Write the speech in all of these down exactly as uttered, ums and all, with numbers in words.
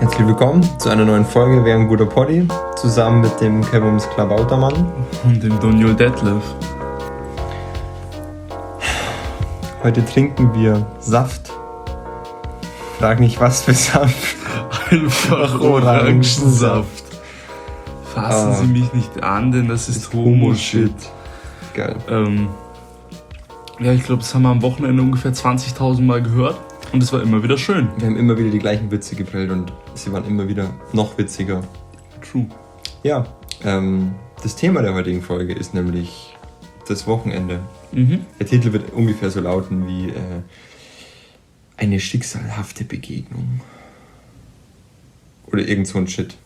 Herzlich willkommen zu einer neuen Folge Wer ein guter Poddy, zusammen mit dem Kevums Klabautermann und dem Donjol Detlef. Heute trinken wir Saft. Frag nicht, was für Saft. Einfach Orangensaft. Fassen ah. Sie mich nicht an, denn das ist, ist Homo-Shit. Geil. Ähm, ja, ich glaube, das haben wir am Wochenende ungefähr zwanzigtausend Mal gehört. Und es war immer wieder schön. Wir haben immer wieder die gleichen Witze geprellt und sie waren immer wieder noch witziger. True. Ja, ähm, das Thema der heutigen Folge ist nämlich das Wochenende. Mhm. Der Titel wird ungefähr so lauten wie äh, eine schicksalhafte Begegnung. Oder irgend so ein Shit.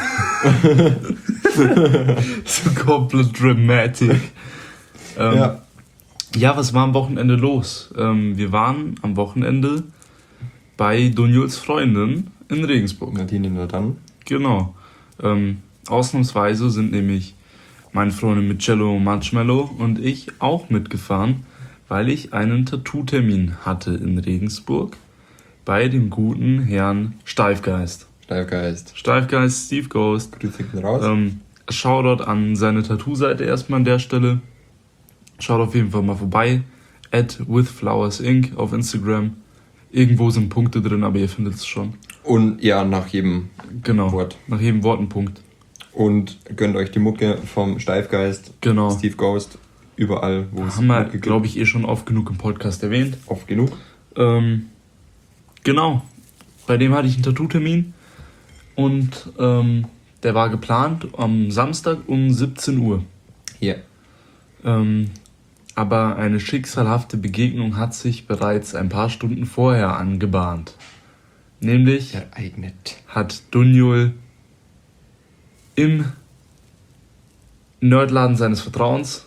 So komplett dramatic. ähm, ja. Ja, was war am Wochenende los? Ähm, wir waren am Wochenende bei Donjols Freundin in Regensburg. Nadine Nordan. Genau. Ähm, ausnahmsweise sind nämlich meine Freundin mit Cello Marshmallow und ich auch mitgefahren, weil ich einen Tattoo-Termin hatte in Regensburg bei dem guten Herrn Steifgeist. Steifgeist. Steifgeist, Steve Ghost. Grüße raus. Ähm, Shoutout an seine Tattoo-Seite erstmal an der Stelle. Schaut auf jeden Fall mal vorbei. at withflowersinc auf Instagram. Irgendwo sind Punkte drin, aber ihr findet es schon. Und ja, nach jedem genau, Wort. Nach jedem Wort ein Punkt. Und gönnt euch die Mucke vom Steifgeist, genau. Steve Ghost, überall, wo es haben wir, glaube ich, eh schon oft genug im Podcast erwähnt. Oft genug. Ähm, genau. Bei dem hatte ich einen Tattoo-Termin und ähm, der war geplant am Samstag um siebzehn Uhr. Ja. Yeah. Ähm, aber eine schicksalhafte Begegnung hat sich bereits ein paar Stunden vorher angebahnt. Nämlich ereignet. Hat Donjol im Nerdladen seines Vertrauens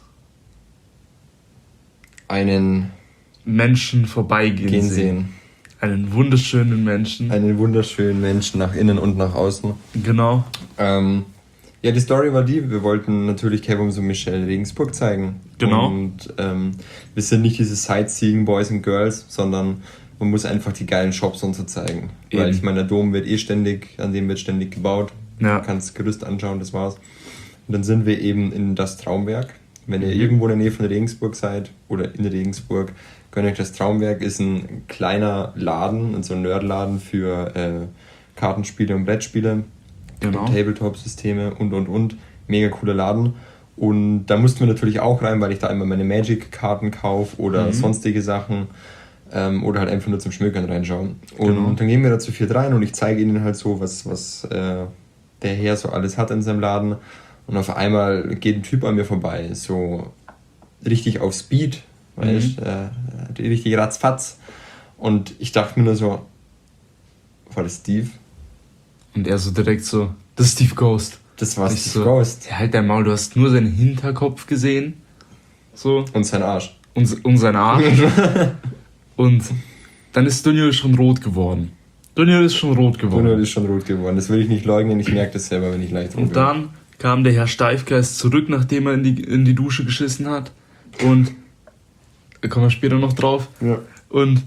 einen Menschen vorbeigehen sehen. sehen. Einen wunderschönen Menschen. Einen wunderschönen Menschen nach innen und nach außen. Genau. Ähm, ja, die Story war die, wir wollten natürlich Kevums und Michelle Regensburg zeigen. Genau. Und ähm, wir sind nicht diese Sightseeing Boys and Girls, sondern man muss einfach die geilen Shops und so zeigen. Eben. Weil ich meine, der Dom wird eh ständig, an dem wird ständig gebaut. Ja. Du kannst das Gerüst anschauen, das war's. Und dann sind wir eben in das Traumwerk. Wenn ihr mhm. irgendwo in der Nähe von Regensburg seid oder in Regensburg, gönnt euch das Traumwerk. Ist ein kleiner Laden, so ein Nerdladen für äh, Kartenspiele und Brettspiele. Genau. Tabletop-Systeme und und und. Mega cooler Laden. Und da mussten wir natürlich auch rein, weil ich da immer meine Magic-Karten kaufe oder mhm. sonstige Sachen. Ähm, oder halt einfach nur zum Schmökern reinschauen. Und genau. dann gehen wir da zu viert rein und ich zeige ihnen halt so, was, was äh, der Herr so alles hat in seinem Laden. Und auf einmal geht ein Typ an mir vorbei, so richtig auf Speed, mhm. weißt äh, richtig ratzfatz. Und ich dachte mir nur so, war das Steve? Und er so direkt so, das ist Steve Ghost. Das war ich Steve so, Ghost. Ja, halt dein Maul, du hast nur seinen Hinterkopf gesehen. So. Und seinen Arsch. Und, und seinen Arsch. Und dann ist Donjol schon rot geworden. Donjol ist schon rot geworden. Donjol ist schon rot geworden. Das will ich nicht leugnen, ich merke das selber, wenn ich leicht rot bin. Und dann kam der Herr Steifgeist zurück, nachdem er in die, in die Dusche geschissen hat. Und da kommen wir später noch drauf. Ja. Und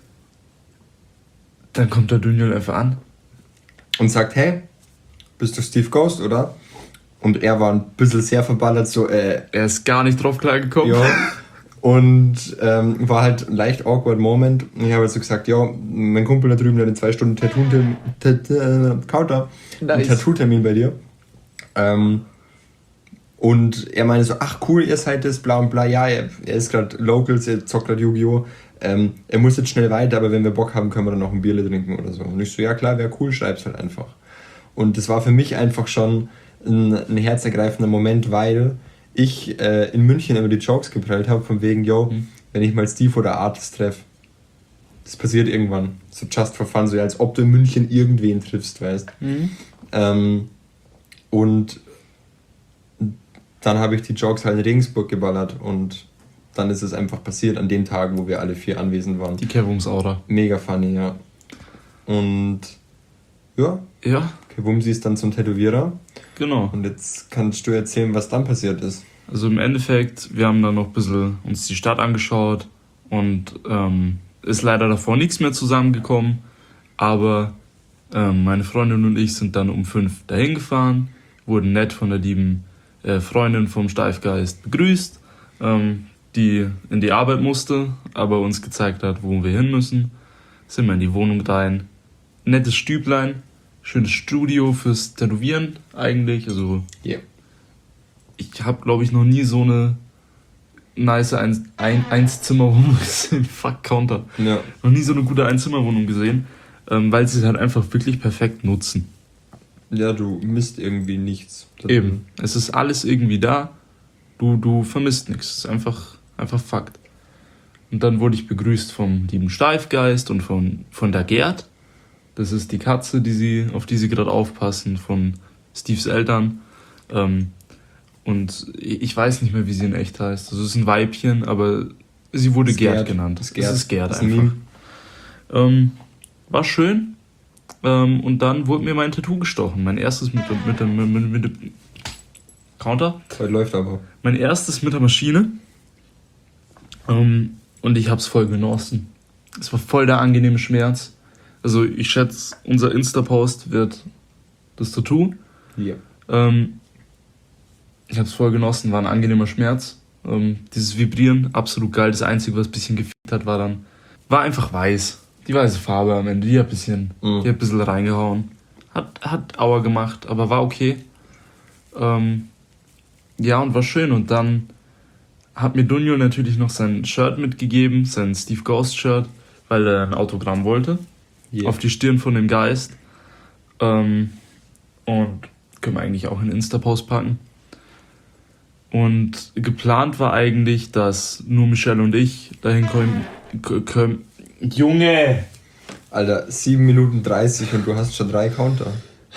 dann kommt der Donjol einfach an. Und sagt, hey, bist du Steve Ghost, oder? Und er war ein bisschen sehr verballert, so, äh... Er ist gar nicht drauf klargekommen. Ja. Und ähm, war halt ein leicht awkward Moment. Und ich habe also gesagt, ja, mein Kumpel da drüben hat in zwei Stunden Tattoo-Termin, Counter, nice. Ein Tattoo-Termin bei dir. Ähm, und er meinte so, ach cool, ihr seid das, bla und bla. Ja, er, er ist gerade Locals, er zockt gerade Yu-Gi-Oh! Ähm, er muss jetzt schnell weiter, aber wenn wir Bock haben, können wir dann noch ein Bierle trinken oder so. Und ich so, ja klar, wäre cool, schreib's halt einfach. Und das war für mich einfach schon ein, ein herzergreifender Moment, weil ich äh, in München immer die Jokes geprellt habe, von wegen, yo, mhm. wenn ich mal Steve oder Artist treffe, das passiert irgendwann. So just for fun, so als ob du in München irgendwen triffst, weißt. Mhm. Ähm, und dann habe ich die Jokes halt in Regensburg geballert und dann ist es einfach passiert an dem Tag, wo wir alle vier anwesend waren. Die Kevums-Aura. Mega funny, ja. Und ja, ja. Kevumsi ist dann zum Tätowierer. Genau. Und jetzt kannst du erzählen, was dann passiert ist. Also im Endeffekt, wir haben dann noch ein bisschen uns die Stadt angeschaut und ähm, ist leider davor nichts mehr zusammengekommen, aber Ähm, meine Freundin und ich sind dann um fünf dahin gefahren, wurden nett von der lieben äh, Freundin vom Steifgeist begrüßt, ähm, die in die Arbeit musste, aber uns gezeigt hat, wo wir hin müssen. Sind wir in die Wohnung rein. Nettes Stüblein, schönes Studio fürs Tätowieren eigentlich. Also yeah. Ich habe, glaube ich, noch nie so eine nice Ein- Ein- Einzimmerwohnung gesehen. Fuck, Counter. Ja. Noch nie so eine gute Einzimmerwohnung gesehen, ähm, weil sie es halt einfach wirklich perfekt nutzen. Ja, du misst irgendwie nichts. Eben. Es ist alles irgendwie da. Du, du vermisst nichts. Es ist einfach, einfach Fakt. Und dann wurde ich begrüßt vom lieben Steifgeist und von, von der Gerd. Das ist die Katze, die sie, auf die sie gerade aufpassen, von Steves Eltern. Ähm, und ich weiß nicht mehr, wie sie in echt heißt. Also es ist ein Weibchen, aber sie wurde das Gerd, Gerd genannt. Das, Gerd. das ist Gerd das einfach. Ähm, war schön. Ähm, und dann wurde mir mein Tattoo gestochen. Mein erstes mit, mit, mit, mit, mit, mit Counter. Heute läuft aber. Mein erstes mit der Maschine. Ähm, und ich hab's voll genossen. Es war voll der angenehme Schmerz. Also ich schätze, unser Insta-Post wird das Tattoo. Ja. Ähm, ich hab's voll genossen, war ein angenehmer Schmerz. Ähm, dieses Vibrieren, absolut geil. Das Einzige, was ein bisschen gefickt hat, war dann, war einfach weiß. Die weiße Farbe am Ende, die hat ein bisschen, mhm. die hat ein bisschen reingehauen. Hat, hat Aua gemacht, aber war okay. Ähm, ja, und war schön. Und dann hat mir Dunjo natürlich noch sein Shirt mitgegeben, sein Steve Ghost Shirt, weil er ein Autogramm wollte. Yeah. Auf die Stirn von dem Geist. Ähm, und können wir eigentlich auch in den Insta-Post packen. Und geplant war eigentlich, dass nur Michelle und ich dahin kommen. können. Junge! Alter, sieben Minuten dreißig und du hast schon drei Counter.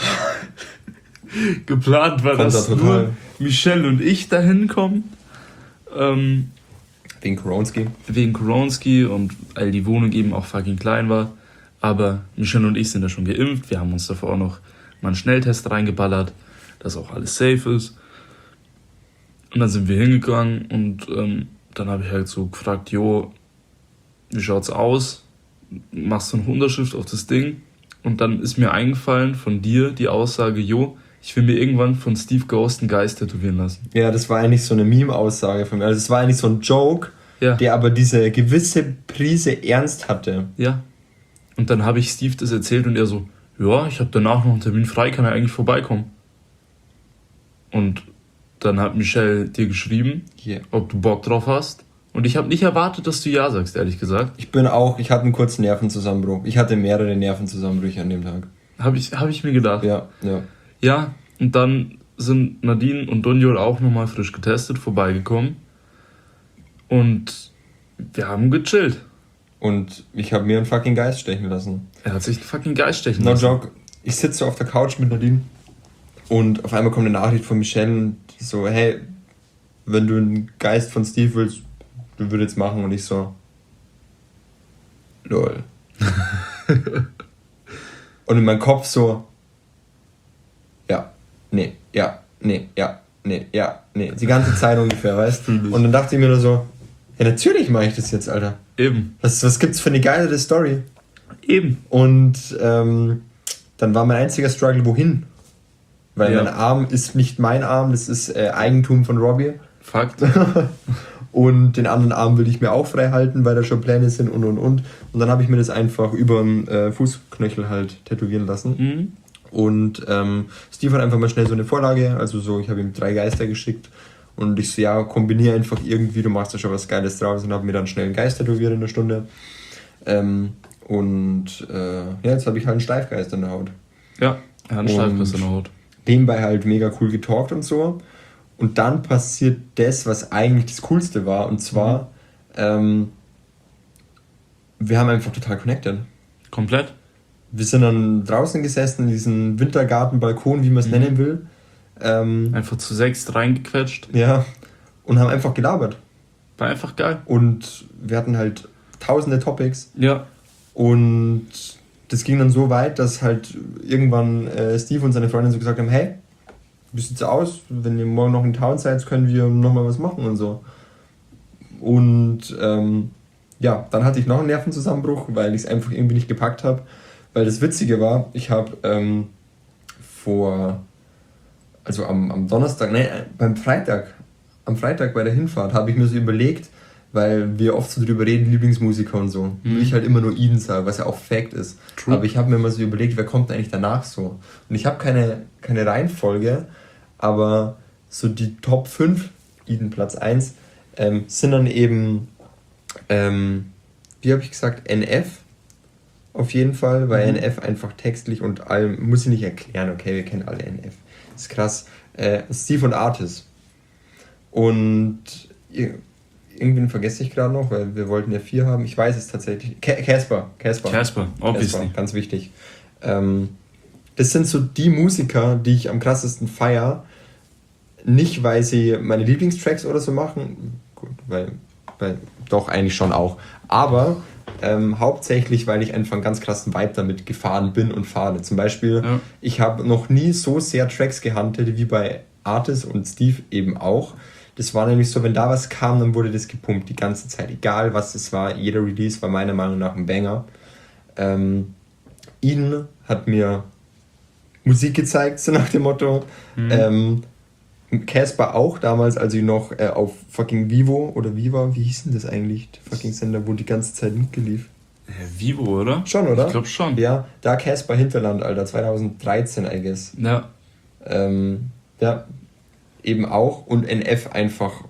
Geplant war, Counter dass total. nur Michelle und ich dahin kommen. Ähm, wegen Koronski. Wegen Koronski und weil die Wohnung eben auch fucking klein war. Aber Michelle und ich sind ja schon geimpft. Wir haben uns davor auch noch mal einen Schnelltest reingeballert, dass auch alles safe ist. Und dann sind wir hingegangen und ähm, dann habe ich halt so gefragt, jo, wie schaut's aus? Machst du eine Unterschrift auf das Ding? Und dann ist mir eingefallen von dir die Aussage, jo, ich will mir irgendwann von Steve Ghost einen Geist tätowieren lassen. Ja, das war eigentlich so eine Meme-Aussage von mir. Also es war eigentlich so ein Joke, ja. der aber diese gewisse Prise Ernst hatte. Ja. Und dann habe ich Steve das erzählt und er so, ja, ich habe danach noch einen Termin frei, kann er eigentlich vorbeikommen. Und dann hat Michelle dir geschrieben, yeah. ob du Bock drauf hast. Und ich habe nicht erwartet, dass du ja sagst, ehrlich gesagt. Ich bin auch, ich hatte einen kurzen Nervenzusammenbruch. Ich hatte mehrere Nervenzusammenbrüche an dem Tag. Habe ich, hab ich mir gedacht. Ja, ja. Ja, und dann sind Nadine und Donjol auch nochmal frisch getestet, vorbeigekommen. Und wir haben gechillt. Und ich habe mir einen fucking Geist stechen lassen. Er hat sich einen fucking Geist stechen no lassen. No joke. Ich sitze so auf der Couch mit Nadine und auf einmal kommt eine Nachricht von Michelle und die so, hey, wenn du einen Geist von Steve willst, du würdest jetzt machen. Und ich so, lol. Und in meinem Kopf so, ja, nee, ja, nee, ja, nee, ja, nee. Die ganze Zeit ungefähr, weißt du? Und dann dachte ich mir nur so, ja, natürlich mache ich das jetzt, Alter. Eben. Was, was gibt's für eine geile Story? Eben. Und ähm, dann war mein einziger Struggle, wohin? Weil ja. mein Arm ist nicht mein Arm, das ist äh, Eigentum von Robbie. Fakt. Und den anderen Arm will ich mir auch frei halten, weil da schon Pläne sind und und und. Und dann habe ich mir das einfach über den äh, Fußknöchel halt tätowieren lassen. Mhm. Und ähm, Steve hat einfach mal schnell so eine Vorlage, also so, ich habe ihm drei Geister geschickt. Und ich so, ja, kombiniere einfach irgendwie, du machst da schon was Geiles draus, und habe mir dann schnell einen Geist tätowiert in einer Stunde. Ähm, und äh, ja, jetzt habe ich halt einen Steifgeist in der Haut. Ja, er hat einen Steifgeist in der Haut. Nebenbei halt mega cool getalkt und so. Und dann passiert das, was eigentlich das Coolste war, und zwar, mhm. ähm, wir haben einfach total connected. Komplett? Wir sind dann draußen gesessen, in diesem Wintergarten-Balkon, wie man es mhm. nennen will. Ähm, einfach zu sechst reingequetscht. Ja, und haben einfach gelabert. War einfach geil. Und wir hatten halt tausende Topics. Ja. Und das ging dann so weit, dass halt irgendwann äh, Steve und seine Freundin so gesagt haben, hey, wie sieht's aus? Wenn ihr morgen noch in Town seid, können wir nochmal was machen und so. Und ähm, ja, dann hatte ich noch einen Nervenzusammenbruch, weil ich es einfach irgendwie nicht gepackt habe, weil das Witzige war, ich habe ähm, vor, also am, am Donnerstag, nein, beim Freitag, am Freitag bei der Hinfahrt habe ich mir so überlegt, weil wir oft so drüber reden, Lieblingsmusiker und so, mhm. und ich halt immer nur ihn sage, was ja auch Fact ist. True. Aber ich habe mir mal so überlegt, wer kommt eigentlich danach so? Und ich habe keine, keine Reihenfolge, aber so die Top fünf, Eden Platz eins, ähm, sind dann eben, ähm, wie habe ich gesagt, N F auf jeden Fall, weil mhm. N F einfach textlich und allem, muss ich nicht erklären, okay, wir kennen alle N F. Das ist krass. Äh, Steve und Artis. Und irgendwen vergesse ich gerade noch, weil wir wollten ja vier haben. Ich weiß es tatsächlich. Casper. Casper. Casper, obviously. Ganz wichtig. Ähm, das sind so die Musiker, die ich am krassesten feiere. Nicht, weil sie meine Lieblingstracks oder so machen. Gut, weil, weil doch, eigentlich schon auch. Aber ähm, hauptsächlich, weil ich einfach einen ganz krassen Vibe damit gefahren bin und fahre. Zum Beispiel, ja. ich habe noch nie so sehr Tracks gehuntet wie bei Artis und Steve eben auch. Das war nämlich so, wenn da was kam, dann wurde das gepumpt die ganze Zeit. Egal was es war, jeder Release war meiner Meinung nach ein Banger. Ähm, Eden hat mir Musik gezeigt, so nach dem Motto. Mhm. Ähm, Casper auch damals, als ich noch äh, auf fucking Vivo oder Viva, wie hieß denn das eigentlich, der fucking Sender, wo die ganze Zeit mitgelief? Ja, Vivo, oder? Schon, oder? Ich glaube schon. Ja, da Casper Hinterland, Alter, zwanzig dreizehn, I guess. Ja. Ähm, ja, eben auch. Und N F einfach.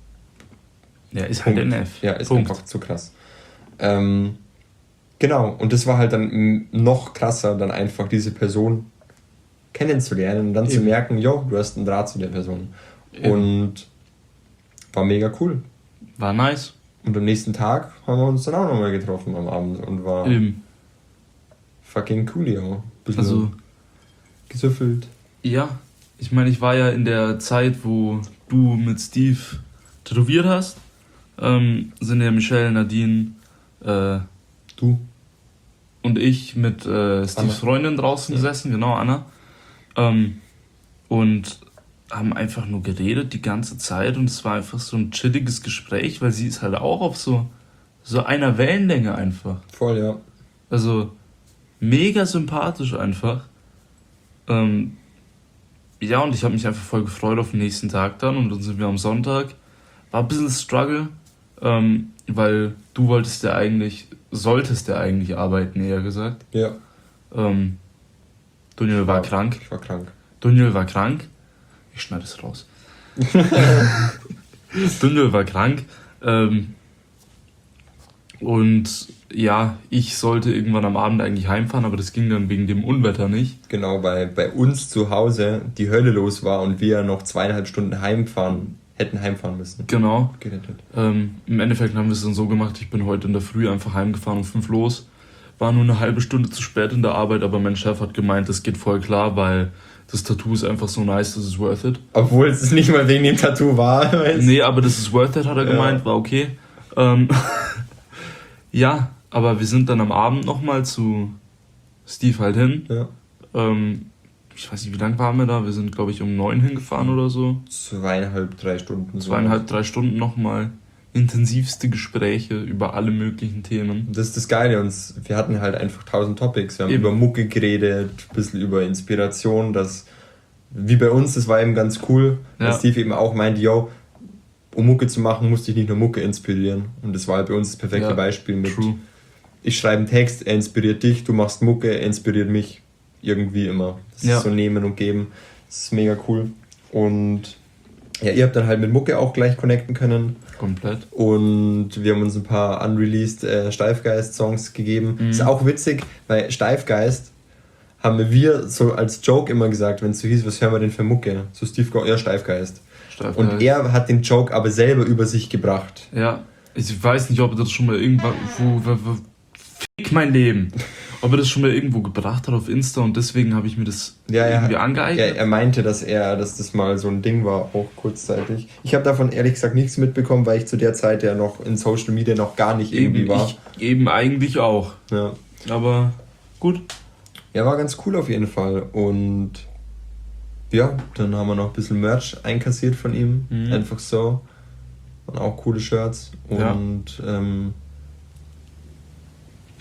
Ja, ist Punkt. Halt N F. Ja, ist Punkt. einfach zu krass. Ähm, genau, und das war halt dann noch krasser, dann einfach diese Person kennenzulernen und dann Eben. zu merken, jo, du hast einen Draht zu der Person. Eben. Und war mega cool. War nice. Und am nächsten Tag haben wir uns dann auch nochmal getroffen am Abend und war Eben. fucking cool, ja. Bisschen also gesüffelt. Ja, ich meine, ich war ja in der Zeit, wo du mit Steve tätowiert hast, ähm, sind ja Michelle, Nadine, äh, du und ich mit äh, Steves Anna. Freundin draußen ja. gesessen, genau, Anna. Ähm, und haben einfach nur geredet die ganze Zeit und es war einfach so ein chilliges Gespräch, weil sie ist halt auch auf so, so einer Wellenlänge einfach. Voll, ja. Also mega sympathisch einfach. Ähm, ja, und ich habe mich einfach voll gefreut auf den nächsten Tag dann und dann sind wir am Sonntag. War ein bisschen Struggle, ähm, weil du wolltest ja eigentlich, solltest ja eigentlich arbeiten, eher gesagt. Ja. Ähm, Daniel war, war krank. Ich war krank. Daniel war krank. Ich schneide es raus. Daniel war krank. Ähm, und ja, ich sollte irgendwann am Abend eigentlich heimfahren, aber das ging dann wegen dem Unwetter nicht. Genau, weil bei uns zu Hause die Hölle los war und wir noch zweieinhalb Stunden heimfahren, hätten heimfahren müssen. Genau. Ähm, Im Endeffekt haben wir es dann so gemacht, ich bin heute in der Früh einfach heimgefahren um fünf los. War nur eine halbe Stunde zu spät in der Arbeit, aber mein Chef hat gemeint, das geht voll klar, weil das Tattoo ist einfach so nice, das ist worth it. Obwohl es nicht mal wegen dem Tattoo war. Weißt? Nee, aber das ist worth it, hat er gemeint, ja. War okay. Ähm, ja, aber wir sind dann am Abend nochmal zu Steve halt hin. Ja. Ähm, ich weiß nicht, wie lange waren wir da? Wir sind, glaube ich, um neun hingefahren oder so. Zweieinhalb, drei Stunden. Zweieinhalb, drei Stunden nochmal. Intensivste Gespräche über alle möglichen Themen. Das ist das Geile, und wir hatten halt einfach tausend Topics. Wir haben eben über Mucke geredet, ein bisschen über Inspiration, das, wie bei uns, das war eben ganz cool, ja. dass Steve eben auch meint, yo, um Mucke zu machen, musste ich nicht nur Mucke inspirieren. Und das war halt bei uns das perfekte ja, Beispiel mit, true. Ich schreibe einen Text, er inspiriert dich, du machst Mucke, er inspiriert mich. Irgendwie immer. Das ja. ist so Nehmen und Geben. Das ist mega cool. Und ja, ihr habt dann halt mit Mucke auch gleich connecten können. Komplett. Und wir haben uns ein paar unreleased äh, Steifgeist-Songs gegeben. Mhm. Ist auch witzig, weil Steifgeist haben wir so als Joke immer gesagt, wenn es so hieß, was hören wir denn für Mucke? So Steve Go, ja, Steifgeist. Steifgeist. Und er hat den Joke aber selber über sich gebracht. Ja, ich weiß nicht, ob er das schon mal irgendwann, wo, wo, wo fick mein Leben, ob er das schon mal irgendwo gebracht hat auf Insta und deswegen habe ich mir das ja, irgendwie ja, angeeignet. Ja, er meinte, dass er, dass das mal so ein Ding war, auch kurzzeitig. Ich habe davon ehrlich gesagt nichts mitbekommen, weil ich zu der Zeit ja noch in Social Media noch gar nicht irgendwie eben, war. Ich eben eigentlich auch. Ja. Aber gut. Ja, war ganz cool auf jeden Fall. Und ja, dann haben wir noch ein bisschen Merch einkassiert von ihm. Mhm. Einfach so. Und auch coole Shirts. Und ja. ähm,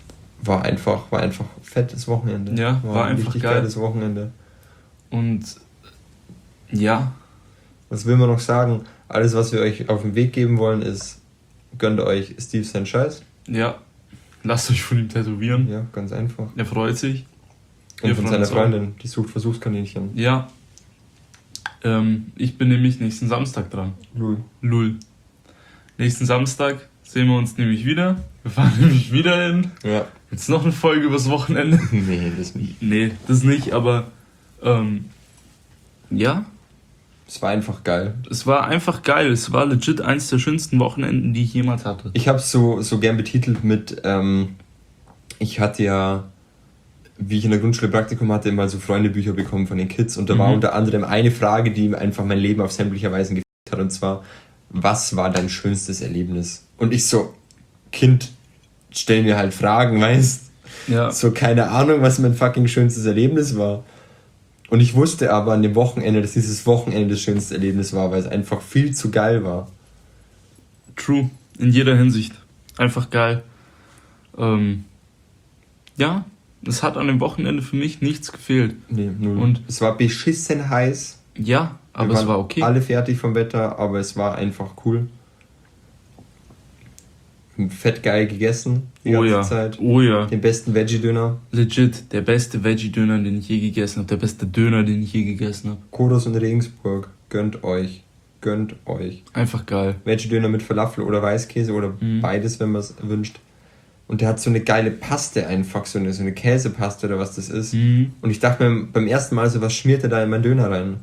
war einfach, war einfach fettes Wochenende. Ja, war, war ein einfach richtig geil. geiles Wochenende. Und ja. Was will man noch sagen? Alles, was wir euch auf den Weg geben wollen, ist, gönnt euch Steve seinen Scheiß. Ja, lasst euch von ihm tätowieren. Ja, ganz einfach. Er freut sich. Und Wir von freuen seiner uns auch. Freundin, die sucht Versuchskaninchen. Ja. Ähm, ich bin nämlich nächsten Samstag dran. Lul. Lull. Nächsten Samstag sehen wir uns nämlich wieder. Wir fahren nämlich wieder hin. Ja. Jetzt noch eine Folge übers Wochenende. Nee, das nicht. Nee, das nicht, aber ähm, ja, Es war einfach geil. es war einfach geil. Es war legit eins der schönsten Wochenenden, die ich jemals hatte. Ich habe es so, so gern betitelt mit, ähm, ich hatte ja, wie ich in der Grundschule Praktikum hatte, immer so Freundebücher bekommen von den Kids und da war Mhm. unter anderem eine Frage, die einfach mein Leben auf sämtliche Weisen gefickt hat und zwar, was war dein schönstes Erlebnis? Und ich so, Kind, stell mir halt Fragen, weißt? Ja. So keine Ahnung, was mein fucking schönstes Erlebnis war. Und ich wusste aber an dem Wochenende, dass dieses Wochenende das schönste Erlebnis war, weil es einfach viel zu geil war. True. In jeder Hinsicht. Einfach geil. Ähm, ja, es hat an dem Wochenende für mich nichts gefehlt. Nee, null. Und- es war beschissen heiß. Ja, aber Wir es waren war okay. alle fertig vom Wetter, aber es war einfach cool. Fett geil gegessen die Oh ganze ja. Zeit. Oh ja. Den besten Veggie-Döner. Legit, der beste Veggie-Döner, den ich je gegessen habe. Der beste Döner, den ich je gegessen habe. Kodos in Regensburg. Gönnt euch. Gönnt euch. Einfach geil. Veggie-Döner mit Falafel oder Weißkäse oder Mhm. beides, wenn man es wünscht. Und der hat so eine geile Paste einfach, so eine, so eine Käsepaste oder was das ist. Mhm. Und ich dachte mir beim ersten Mal so, was schmiert der da in meinen Döner rein?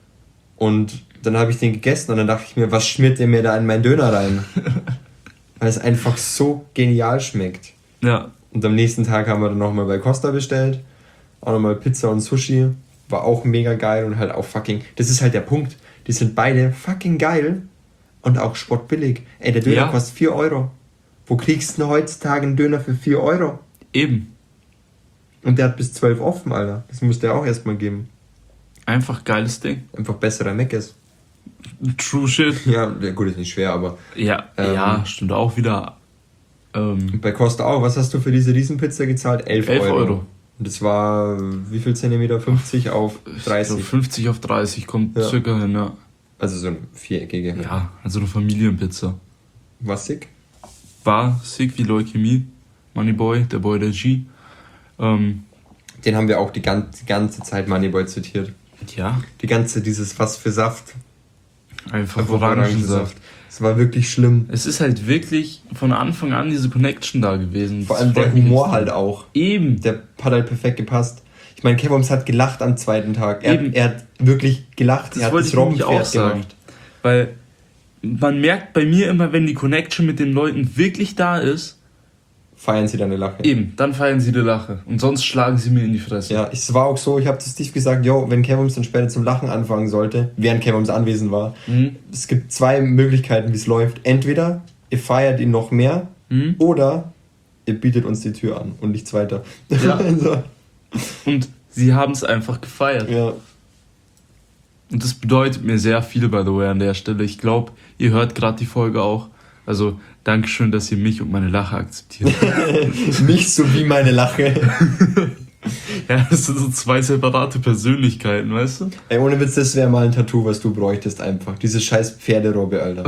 Und dann habe ich den gegessen und dann dachte ich mir, was schmiert der mir da in meinen Döner rein? Weil es einfach so genial schmeckt. Ja, Und am nächsten Tag haben wir dann nochmal bei Costa bestellt. Auch nochmal Pizza und Sushi. War auch mega geil und halt auch fucking... Das ist halt der Punkt. Die sind beide fucking geil und auch spottbillig. Ey, der Döner Ja. kostet vier Euro. Wo kriegst du denn heutzutage einen Döner für vier Euro? eben. Und der hat bis zwölf offen, Alter. Das müsste er auch erstmal geben. Einfach geiles Ding. Einfach besserer Meckes. True shit. Ja, ja, gut, ist nicht schwer, aber... Ja, Ähm. ja, stimmt auch wieder. Ähm, Bei Costa auch. Was hast du für diese Riesenpizza gezahlt? elf elf Euro. Euro. Und das war wie viel Zentimeter? fünfzig auf ich dreißig. glaub, fünfzig auf dreißig kommt Ja. circa hin, ja. Also so eine viereckige. Ja, also eine Familienpizza. War sick. War sick wie Leukämie. Moneyboy, der Boy der G. Ähm, Den haben wir auch die ganze, die ganze Zeit Moneyboy zitiert. ja, Die ganze, dieses was für Saft. einfach Einfach Orangensaft. Es war wirklich schlimm. Es ist halt wirklich von Anfang an diese Connection da gewesen. Vor Das allem der freut mich Humor jetzt. halt auch. Eben. Der hat halt perfekt gepasst. Ich meine, Kevums hat gelacht am zweiten Tag. Er, Eben. er hat wirklich gelacht. Das er hat wollte das ich nämlich auch Robbenpferd sagen. gemacht. Weil man merkt bei mir immer, wenn die Connection mit den Leuten wirklich da ist, Feiern sie deine Lache. eben, dann feiern sie die Lache. Und sonst schlagen sie mir in die Fresse. Ja, es war auch so, ich habe zu Steve gesagt, yo, wenn Kevums dann später zum Lachen anfangen sollte, während Kevums anwesend war, Mhm. es gibt zwei Möglichkeiten, wie es läuft. Entweder ihr feiert ihn noch mehr Mhm. oder ihr bietet uns die Tür an und nichts weiter. Ja. Also, Und sie haben es einfach gefeiert. ja. Und das bedeutet mir sehr viel, by the way, an der Stelle. Ich glaube, ihr hört gerade die Folge auch. Also, Dankeschön, dass ihr mich und meine Lache akzeptiert. Mich sowie meine Lache. Ja, das sind so zwei separate Persönlichkeiten, weißt du? Ey, ohne Witz, das wäre mal ein Tattoo, was du bräuchtest einfach. Diese scheiß Pferderobbe, Alter.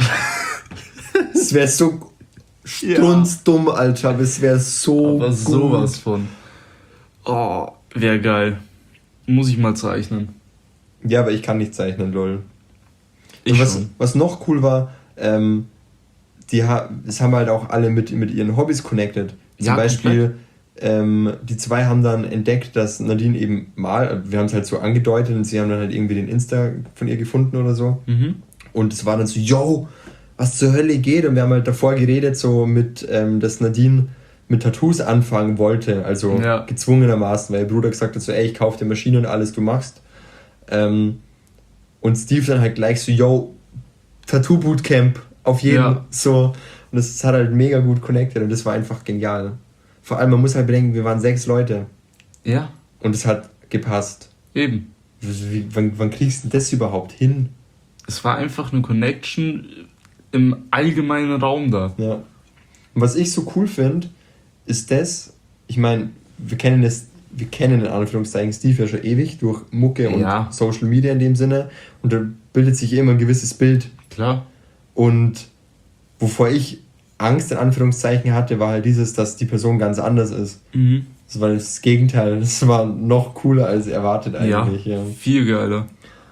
Das wäre so strunzdumm, Alter, aber es wäre so Aber gut. sowas von. Oh, wäre geil. Muss ich mal zeichnen. Ja, aber ich kann nicht zeichnen, lol. Ich Und was, schon. was noch cool war, ähm, die ha es haben halt auch alle mit, mit ihren Hobbys connected. Zum Ja, Beispiel, ähm, die zwei haben dann entdeckt, dass Nadine eben mal, wir haben es halt so angedeutet und sie haben dann halt irgendwie den Insta von ihr gefunden oder so. Mhm. Und es war dann so, yo, was zur Hölle geht? Und wir haben halt davor geredet, so mit, ähm, dass Nadine mit Tattoos anfangen wollte, also Ja. gezwungenermaßen, weil ihr Bruder gesagt hat, so, ey, ich kauf dir Maschine und alles, du machst. Ähm, und Steve dann halt gleich so, yo, Tattoo-Bootcamp, auf jeden, Ja. so. Und das hat halt mega gut connected und das war einfach genial. Vor allem, man muss halt bedenken, wir waren sechs Leute Ja, und es hat gepasst. eben. Wie, wann, wann kriegst du das überhaupt hin? Es war einfach eine Connection im allgemeinen Raum da. Ja. Und was ich so cool finde, ist das, ich meine, wir kennen das, wir kennen in Anführungszeichen Steve ja schon ewig durch Mucke und ja. Social Media in dem Sinne und da bildet sich immer ein gewisses Bild. Klar. Und wovor ich Angst in Anführungszeichen hatte, war halt dieses, dass die Person ganz anders ist. Mhm. Das war das Gegenteil, das war noch cooler als erwartet eigentlich. Ja, ja. Viel geiler.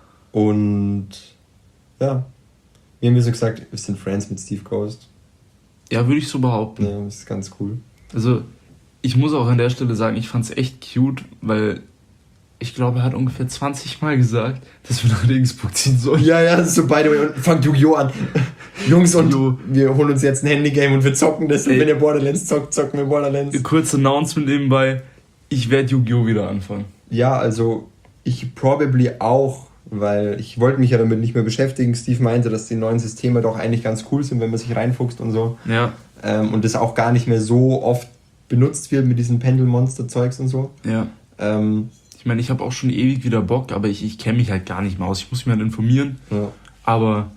Und ja, wir haben ja so gesagt, wir sind Friends mit Steve Ghost. Ja, würde ich so behaupten. Ja, das ist ganz cool. Also, ich muss auch an der Stelle sagen, ich fand es echt cute, weil ich glaube, er hat ungefähr zwanzig Mal gesagt, dass wir nach Regensburg ziehen sollen. Ja, ja, so by the way, und fangt Yu-Gi-Oh! An. Jungs, und jo. wir holen uns jetzt ein Handygame und wir zocken das. Und wenn ihr Borderlands zockt, zocken wir Borderlands. Kurz Announcement nebenbei, ich werde Yu-Gi-Oh! Wieder anfangen. Ja, also ich probably auch, weil ich wollte mich ja damit nicht mehr beschäftigen. Steve meinte, dass die neuen Systeme doch eigentlich ganz cool sind, wenn man sich reinfuchst und so. Ja. Ähm, und das auch gar nicht mehr so oft benutzt wird mit diesen Pendelmonster-Zeugs und so. Ja. Ähm, ich meine, ich habe auch schon ewig wieder Bock, aber ich, ich kenne mich halt gar nicht mehr aus. Ich muss mich halt informieren. Ja. Aber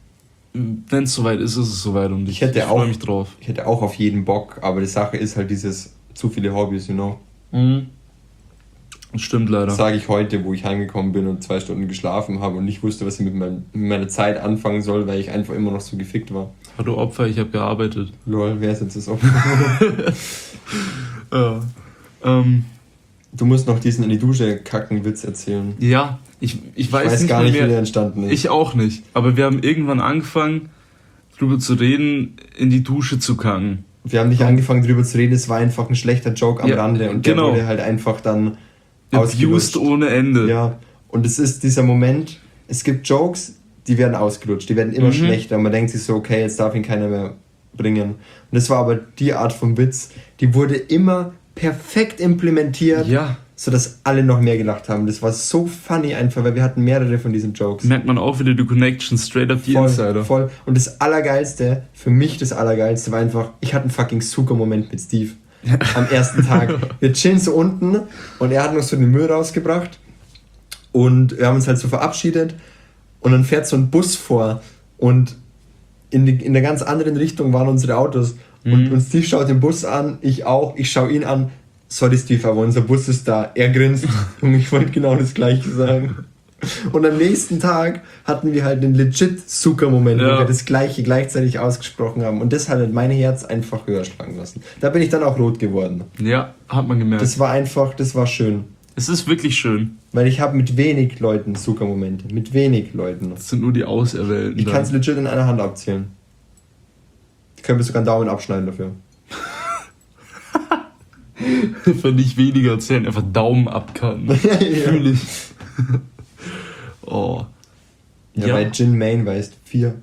wenn es soweit ist, ist es soweit und ich, ich, ich freue mich drauf. Ich hätte auch auf jeden Bock, aber die Sache ist halt dieses zu viele Hobbys, you know. Mhm. Das stimmt leider. Das sage ich heute, wo ich heimgekommen bin und zwei Stunden geschlafen habe und nicht wusste, was ich mit, mein, mit meiner Zeit anfangen soll, weil ich einfach immer noch so gefickt war. Hallo Opfer, ich habe gearbeitet. Lol, wer ist jetzt das Opfer? ja. Ähm, du musst noch diesen in die Dusche kacken Witz erzählen. Ja, ich, ich, weiß, ich weiß nicht gar nicht, mehr, wie der entstanden ist. Ich auch nicht, aber wir haben irgendwann angefangen, drüber zu reden, in die Dusche zu kacken. Wir haben nicht und angefangen, drüber zu reden, es war einfach ein schlechter Joke am ja, Rande und der genau. wurde halt einfach dann abused ohne Ende. Ja, und es ist dieser Moment, es gibt Jokes, die werden ausgelutscht, die werden immer mhm. schlechter und man denkt sich so, okay, jetzt darf ihn keiner mehr bringen. Und das war aber die Art von Witz, die wurde immer perfekt implementiert, ja. sodass alle noch mehr gelacht haben. Das war so funny einfach, weil wir hatten mehrere von diesen Jokes. Merkt man auch wieder die Connection, straight up die voll, Insider. Voll. Und das Allergeilste, für mich das Allergeilste war einfach, ich hatte einen fucking Zucker-Moment mit Steve. Am ersten Tag. Wir chillen so unten und er hat noch so den Müll rausgebracht und wir haben uns halt so verabschiedet und dann fährt so ein Bus vor und in, die, in der ganz anderen Richtung waren unsere Autos mhm. und, und Steve schaut den Bus an, ich auch, ich schaue ihn an, sorry Steve, aber unser Bus ist da, er grinst und ich wollte genau das Gleiche sagen. Und am nächsten Tag hatten wir halt einen legit Zucker-Moment, ja. wo wir das Gleiche gleichzeitig ausgesprochen haben. Und das hat halt mein Herz einfach höher schlagen lassen. Da bin ich dann auch rot geworden. Ja, hat man gemerkt. Das war einfach, das war schön. Es ist wirklich schön. Weil ich habe mit wenig Leuten Zucker-Momente. Mit wenig Leuten. Das sind nur die Auserwählten. Ich kann es legit in einer Hand abzählen. Ich könnte mir sogar einen Daumen abschneiden dafür. Für nicht weniger zählen, einfach Daumen abkacken. ja. Fühl ich. Oh. Ja, ja, weil Jin Main weißt, vier.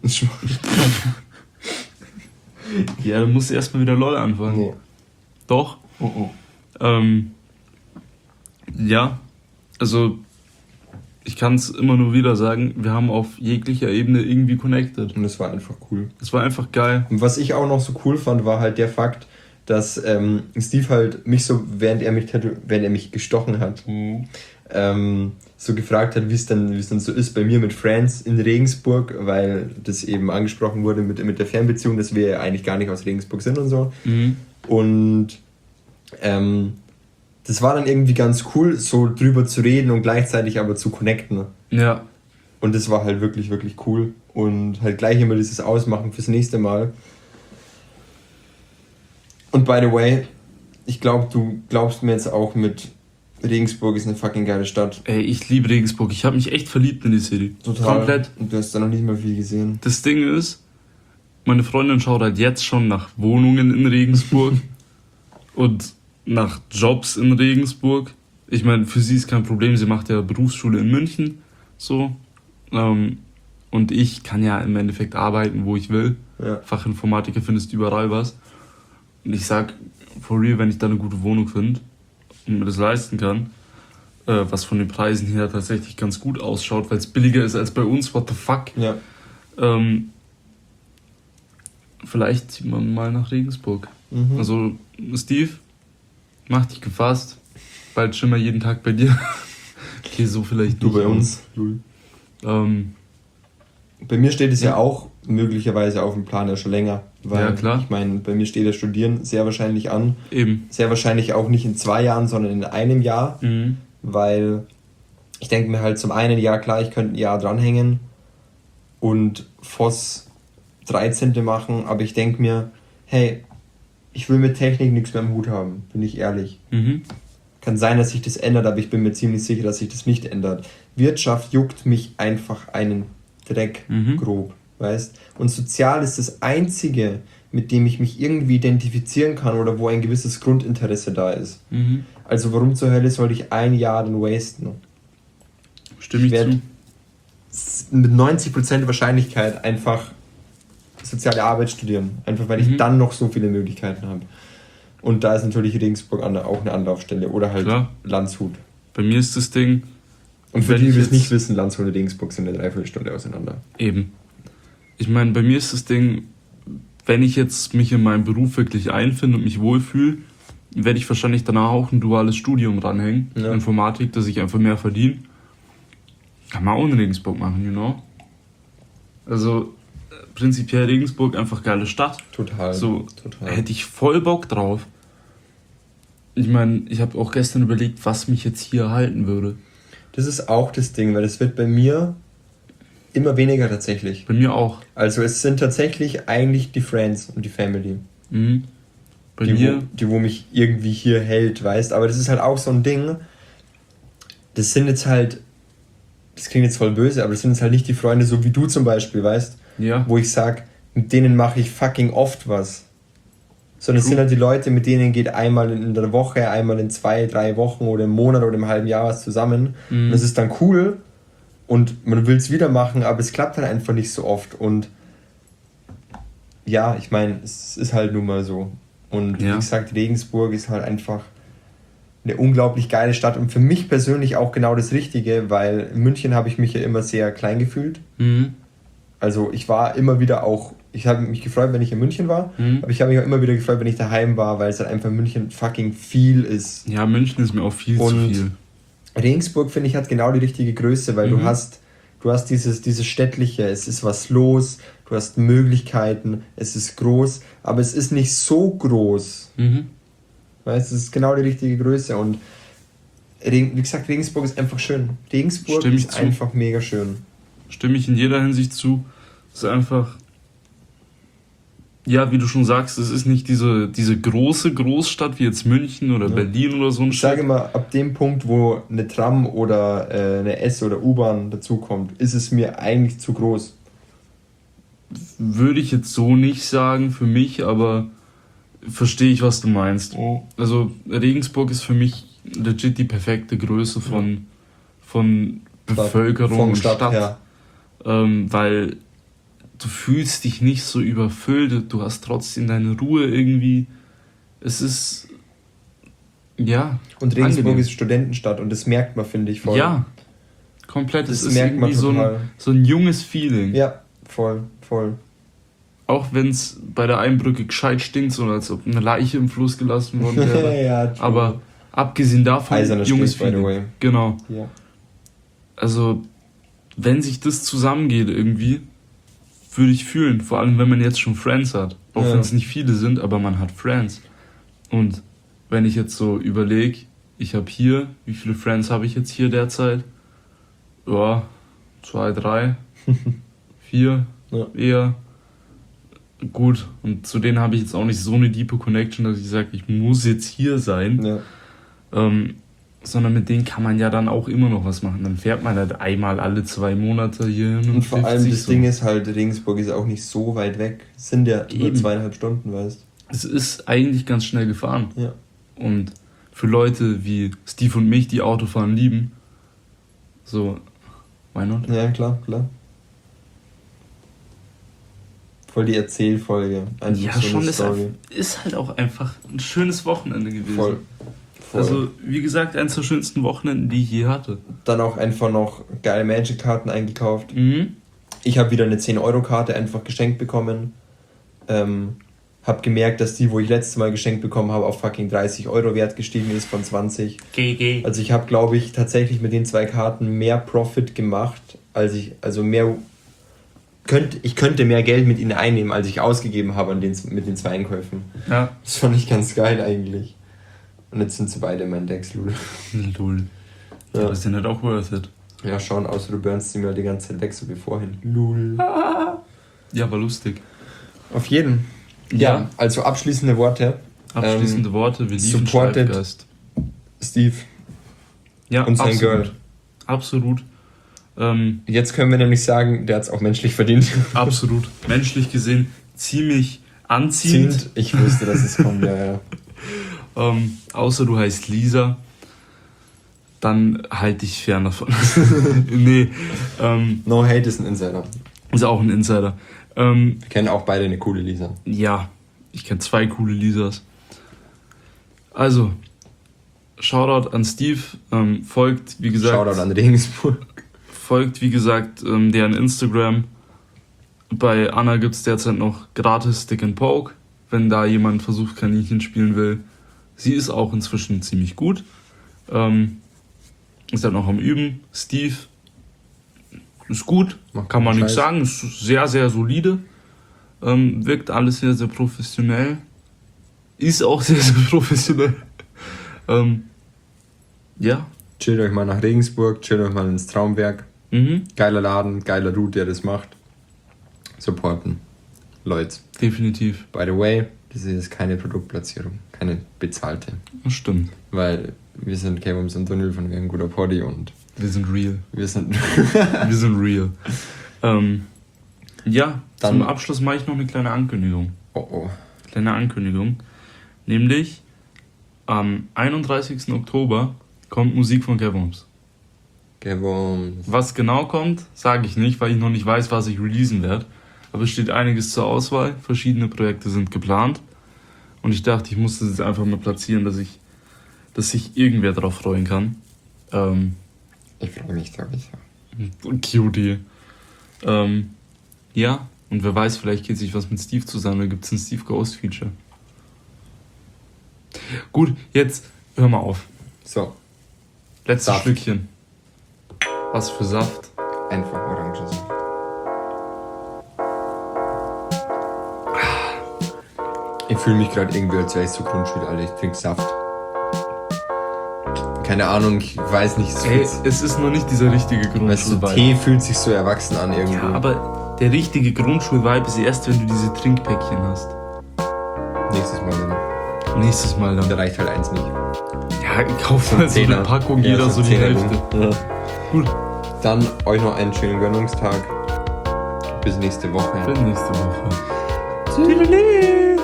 Ja, dann musst du erstmal wieder LOL anfangen. Nee. Doch? Oh, oh. Ähm, ja, also ich kann es immer nur wieder sagen, wir haben auf jeglicher Ebene irgendwie connected. Und es war einfach cool. Es war einfach geil. Und was ich auch noch so cool fand, war halt der Fakt, dass ähm, Steve halt mich so, während er mich, während er mich gestochen hat, mhm. ähm, so gefragt hat, wie es dann, wie es dann so ist bei mir mit Friends in Regensburg, weil das eben angesprochen wurde mit, mit der Fernbeziehung, dass wir eigentlich gar nicht aus Regensburg sind und so. Mhm. Und ähm, das war dann irgendwie ganz cool, so drüber zu reden und gleichzeitig aber zu connecten. Ja. Und das war halt wirklich, wirklich cool. Und halt gleich immer dieses Ausmachen fürs nächste Mal. Und by the way, ich glaube, du glaubst mir jetzt auch mit Regensburg ist eine fucking geile Stadt. Ey, ich liebe Regensburg. Ich habe mich echt verliebt in die City. Total. Komplett. Und du hast da noch nicht mal viel gesehen. Das Ding ist, meine Freundin schaut halt jetzt schon nach Wohnungen in Regensburg und nach Jobs in Regensburg. Ich meine, für sie ist kein Problem. Sie macht ja Berufsschule in München. So. Ähm, und ich kann ja im Endeffekt arbeiten, wo ich will. Ja. Fachinformatiker findest überall was. Und ich sag, for real, wenn ich da eine gute Wohnung finde und mir das leisten kann, äh, was von den Preisen her tatsächlich ganz gut ausschaut, weil es billiger ist als bei uns, what the fuck. Ja. Ähm, vielleicht zieht man mal nach Regensburg. Mhm. Also, Steve, mach dich gefasst. Bald schimmer jeden Tag bei dir. Okay, so vielleicht du nicht. Du bei uns. Ähm, bei mir steht es ja. ja auch möglicherweise auf dem Plan ja schon länger. Weil, ja, klar. Ich meine, bei mir steht das Studieren sehr wahrscheinlich an. Eben. Sehr wahrscheinlich auch nicht in zwei Jahren, sondern in einem Jahr. Mhm. Weil ich denke mir halt zum einen, ja klar, ich könnte ein Jahr dranhängen und F O S dreizehnte machen, aber ich denke mir, hey, ich will mit Technik nichts mehr am Hut haben, bin ich ehrlich. Mhm. Kann sein, dass sich das ändert, aber ich bin mir ziemlich sicher, dass sich das nicht ändert. Wirtschaft juckt mich einfach einen Dreck Mhm. grob, weißt? Und Sozial ist das Einzige, mit dem ich mich irgendwie identifizieren kann oder wo ein gewisses Grundinteresse da ist. Mhm. Also warum zur Hölle sollte ich ein Jahr dann wasten? Stimme ich, ich werde zu. mit neunzig Prozent Wahrscheinlichkeit einfach soziale Arbeit studieren. Einfach weil Mhm. ich dann noch so viele Möglichkeiten habe. Und da ist natürlich Regensburg auch eine Anlaufstelle. Oder halt Klar. Landshut. Bei mir ist das Ding... Und für wenn die, die ich es jetzt- nicht wissen, Landshut und Regensburg sind eine Dreiviertelstunde auseinander. Eben. Ich meine, bei mir ist das Ding, wenn ich jetzt mich in meinem Beruf wirklich einfinde und mich wohlfühle, werde ich wahrscheinlich danach auch ein duales Studium ranhängen. Ja. Informatik, dass ich einfach mehr verdiene. Kann man auch in Regensburg machen, you know? Also, äh, prinzipiell Regensburg einfach geile Stadt. Total. So, total. hätte ich voll Bock drauf. Ich meine, ich habe auch gestern überlegt, was mich jetzt hier halten würde. Das ist auch das Ding, weil das wird bei mir immer weniger tatsächlich. Bei mir auch. Also es sind tatsächlich eigentlich die Friends und die Family. Mhm. Bei die, mir... wo, die, wo mich irgendwie hier hält, weißt. Aber das ist halt auch so ein Ding. Das sind jetzt halt, das klingt jetzt voll böse, aber das sind jetzt halt nicht die Freunde, so wie du zum Beispiel, weißt. Ja. Wo ich sag, mit denen mache ich fucking oft was. Sondern es True. sind halt die Leute, mit denen geht einmal in der Woche, einmal in zwei, drei Wochen oder im Monat oder im halben Jahr was zusammen. Mhm. Und das ist dann cool und man will es wieder machen, aber es klappt halt einfach nicht so oft. Und ja, ich meine, es ist halt nun mal so. Und Ja. wie gesagt, Regensburg ist halt einfach eine unglaublich geile Stadt und für mich persönlich auch genau das Richtige, weil in München habe ich mich ja immer sehr klein gefühlt. Mhm. Also ich war immer wieder auch, ich habe mich gefreut, wenn ich in München war, Mhm. aber ich habe mich auch immer wieder gefreut, wenn ich daheim war, weil es halt einfach in München fucking viel ist. Ja, München ist mir auch viel zu Und viel. Regensburg, finde ich, hat genau die richtige Größe, weil Mhm. du hast, du hast dieses, dieses Städtliche, es ist was los, du hast Möglichkeiten, es ist groß, aber es ist nicht so groß. Mhm. Weißt, es ist genau die richtige Größe und Regen, wie gesagt, Regensburg ist einfach schön. Regensburg Stimme ich ist zu. einfach mega schön. Stimme ich in jeder Hinsicht zu. Es ist einfach, ja, wie du schon sagst, es ist nicht diese, diese große Großstadt wie jetzt München oder Ja. Berlin oder so ein Ich sage Shit. immer, ab dem Punkt, wo eine Tram oder äh, eine S- oder U-Bahn dazukommt, ist es mir eigentlich zu groß. Würde ich jetzt so nicht sagen für mich, aber verstehe ich, was du meinst. Also Regensburg ist für mich legit die perfekte Größe von, von Bevölkerung Von und Stadt Stadt. her. Ähm, weil du fühlst dich nicht so überfüllt, du hast trotzdem deine Ruhe irgendwie. Es ist, ja. Und Regensburg angenehm. ist Studentenstadt und das merkt man, finde ich, voll. Ja, komplett. Das es ist merkt man irgendwie so ein, total. so ein junges Feeling. Ja, voll, voll. Auch wenn es bei der einen Brücke gescheit stinkt, so als ob eine Leiche im Fluss gelassen worden wäre. ja, true. Aber abgesehen davon, Eiserner junges Steg, by the Feeling. way. Genau. Ja. Also, wenn sich das zusammengeht irgendwie, würde ich fühlen. Vor allem, wenn man jetzt schon Friends hat. Auch Ja. wenn es nicht viele sind, aber man hat Friends. Und wenn ich jetzt so überlege, ich habe hier, wie viele Friends habe ich jetzt hier derzeit? Ja, zwei, drei, vier, Ja. eher. Gut, und zu denen habe ich jetzt auch nicht so eine diepe Connection, dass ich sage, ich muss jetzt hier sein. Ja. Ähm, sondern mit denen kann man ja dann auch immer noch was machen. Dann fährt man halt einmal alle zwei Monate hier hin und, Und vor trifft allem sich das so. Ding ist halt, Regensburg ist auch nicht so weit weg. Es sind ja nur Eben. zweieinhalb Stunden, weißt Es ist eigentlich ganz schnell gefahren. du? Ja. Und für Leute wie Steve und mich, die Autofahren lieben, so, why not? Ja, klar, klar. Voll die Erzählfolge. Einfach Ja, so schon, eine ist, Story. einfach- ist halt auch einfach ein schönes Wochenende gewesen. Voll. Voll. Also, wie gesagt, eines der schönsten Wochenenden, die ich je hatte. Dann auch einfach noch geile Magic-Karten eingekauft. Mhm. Ich habe wieder eine zehn-Euro-Karte einfach geschenkt bekommen. Ähm, hab gemerkt, dass die, wo ich letztes Mal geschenkt bekommen habe, auf fucking dreißig Euro wert gestiegen ist von zwanzig. G G. Also ich habe, glaube ich, tatsächlich mit den zwei Karten mehr Profit gemacht, als ich, also mehr könnte, ich könnte mehr Geld mit ihnen einnehmen, als ich ausgegeben habe an den, mit den zwei Einkäufen. Ja. Das fand ich ganz geil eigentlich. Und jetzt sind sie beide in meinen Decks, Lul. Lul. Ja, das ist ja nicht auch worth it. Ja, schon, außer du burnst sie mir die ganze Zeit weg, so wie vorhin. Lul. Ja, war lustig. Auf jeden. Ja, ja, also abschließende Worte. Abschließende ähm, Worte, wir lieben Schreibgeist. Steve. Ja, und sein absolut. Girl. Absolut. Ähm, Jetzt können wir nämlich sagen, der hat es auch menschlich verdient. Absolut. Menschlich gesehen ziemlich anziehend. Ziehend. Ich wusste, dass es kommt, ja, ja. ähm, außer du heißt Lisa, dann halt dich fern davon. nee. Ähm, no Hate ist ein Insider. Ist auch ein Insider. Ähm, wir kennen auch beide eine coole Lisa. Ja, ich kenne zwei coole Lisas. Also, Shoutout an Steve, ähm, folgt, wie gesagt... Shoutout an Regensburg. Folgt, wie gesagt, ähm, deren Instagram. Bei Anna gibt es derzeit noch gratis Stick and Poke, wenn da jemand versucht, Kaninchen spielen will. Sie ist auch inzwischen ziemlich gut. Ähm, ist halt noch am Üben. Steve ist gut, man kann man nichts sagen. Ist sehr, sehr solide. Ähm, wirkt alles sehr, sehr professionell. Ist auch sehr, sehr professionell. ähm, ja. Chillt euch mal nach Regensburg, chillt euch mal ins Traumwerk. Mhm. Geiler Laden, geiler Dude, der das macht. Supporten. Leute. Definitiv. By the way, das ist keine Produktplatzierung, keine bezahlte. Das stimmt. Weil wir sind K-Bombs und Tunnel von ein guter Poddy und... Wir sind real. Wir sind... wir sind real. Ähm, ja, Dann, zum Abschluss mache ich noch eine kleine Ankündigung. Oh oh. Kleine Ankündigung. Nämlich am einunddreißigsten Oktober kommt Musik von K-Bombs. K-Bombs. Was genau kommt, sage ich nicht, weil ich noch nicht weiß, was ich releasen werde. Aber es steht einiges zur Auswahl. Verschiedene Projekte sind geplant. Und ich dachte, ich muss das jetzt einfach mal platzieren, dass ich, dass sich irgendwer drauf freuen kann. Ähm, ich freue mich, sag ich ja. Cutie. Ähm, ja, und wer weiß, vielleicht geht sich was mit Steve zusammen. Da gibt es ein Steve Ghost Feature. Gut, jetzt hör mal auf. So. Letztes Saft. Stückchen. Was für Saft? Einfach Orangensaft. Ich fühle mich gerade irgendwie, als wäre ich so Grundschule, Alter. Ich trinke Saft. Keine Ahnung, ich weiß nicht. Es, Ey, es ist noch nicht dieser richtige Grundschul-Vibe. Weißt du, Tee fühlt sich so erwachsen an irgendwie. Ja, aber der richtige Grundschul-Vibe ist erst, wenn du diese Trinkpäckchen hast. Nächstes Mal dann. Nächstes Mal dann. Da reicht halt eins nicht. Ja, kauf halt so eine Packung, ja, jeder so, so die Hälfte. Ja. Gut. Dann euch noch einen schönen Gönnungstag. Bis nächste Woche. Bis nächste Woche. Tschüss.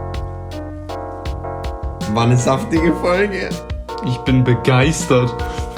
War eine saftige Folge. Ich bin begeistert.